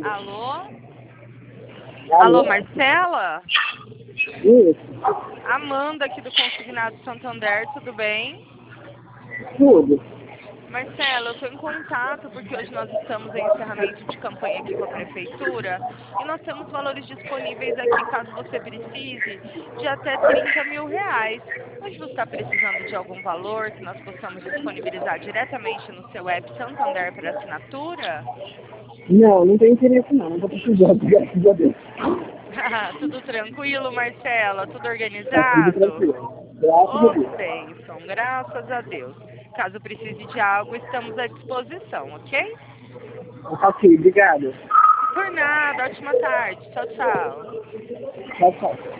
Alô? Alô? Alô, Marcela? Isso, Amanda aqui do Consignado Santander, tudo bem? tudo. Marcela, eu estou em contato porque hoje nós estamos em encerramento de campanha aqui com a Prefeitura e nós temos valores disponíveis aqui, caso você precise, de até R$ 30.000. Hoje você está precisando de algum valor que nós possamos disponibilizar diretamente no seu app Santander para assinatura? Não, não tem interesse não tô precisando, graças a Deus. Tudo tranquilo, Marcela? Tudo Tá tudo organizado? tranquilo, graças a Ô, Deus. bênção, graças a Deus. Caso precise de algo, estamos à disposição, ok? Ok, obrigado. Por nada, ótima tarde. Tchau, tchau. Tchau, tchau.